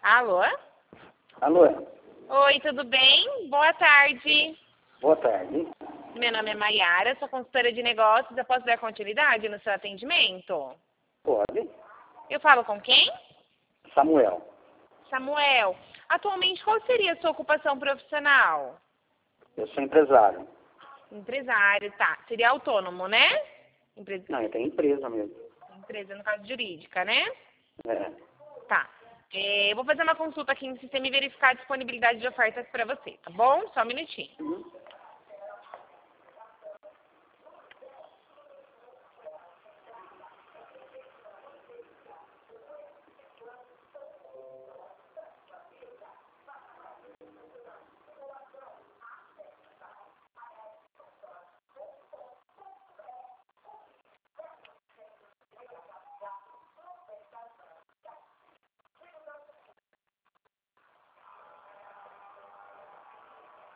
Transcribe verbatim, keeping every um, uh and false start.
Alô? Alô? Oi, tudo bem? Boa tarde. Boa tarde. Meu nome é Maiara, sou consultora de negócios. Eu posso dar continuidade no seu atendimento? Pode. Eu falo com quem? Samuel. Samuel. Atualmente, qual seria a sua ocupação profissional? Eu sou empresário. Empresário, tá. Seria autônomo, né? Empre... Não, eu tenho empresa mesmo. Empresa, no caso, jurídica, né? É. Tá. É, eu vou fazer uma consulta aqui no sistema e verificar a disponibilidade de ofertas para você, tá bom? Só um minutinho. Uhum.